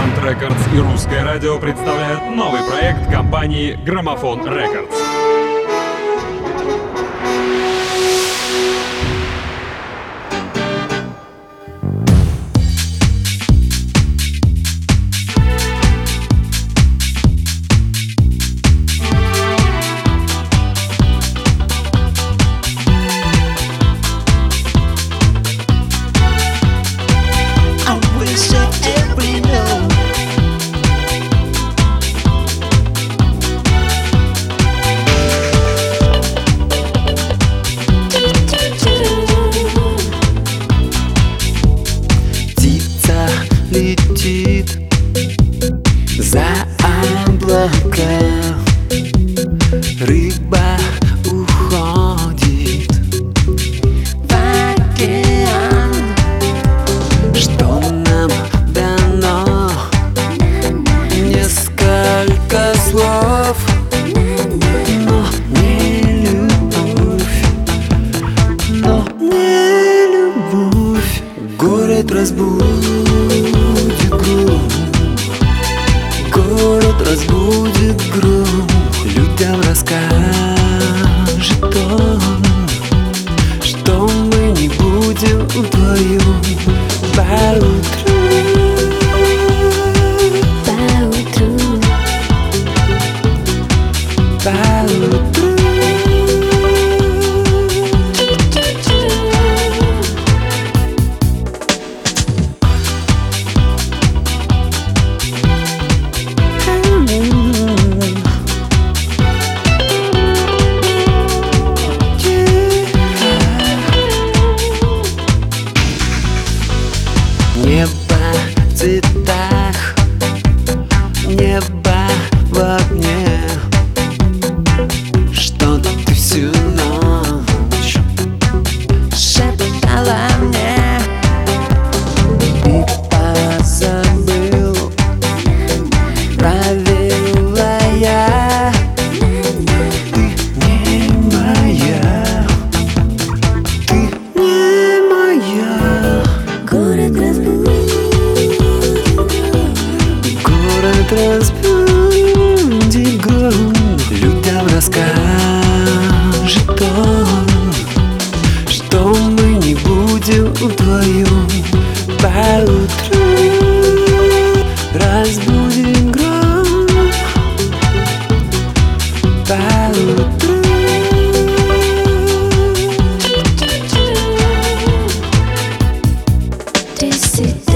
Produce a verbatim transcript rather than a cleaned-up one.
Underground Records и Русское радио представляют новый проект компании Граммофон Records. Летит за облака, рыба уходит в океан. Что нам дано? Несколько слов, но не любовь, но не любовь. Город разбудит, город разбудит гром, людям расскажет он, что мы не будем вдвоем поутру, поутру, поутру. Небо в цветах, небо в огне. Что ты всю ночь шептала мне и позабыл, правила я. Ты не моя, ты не моя. Город разбудит, город разбудит гром, людям расскажет он, что мы не будем вдвоем поутру. Разбудит гром поутру. This is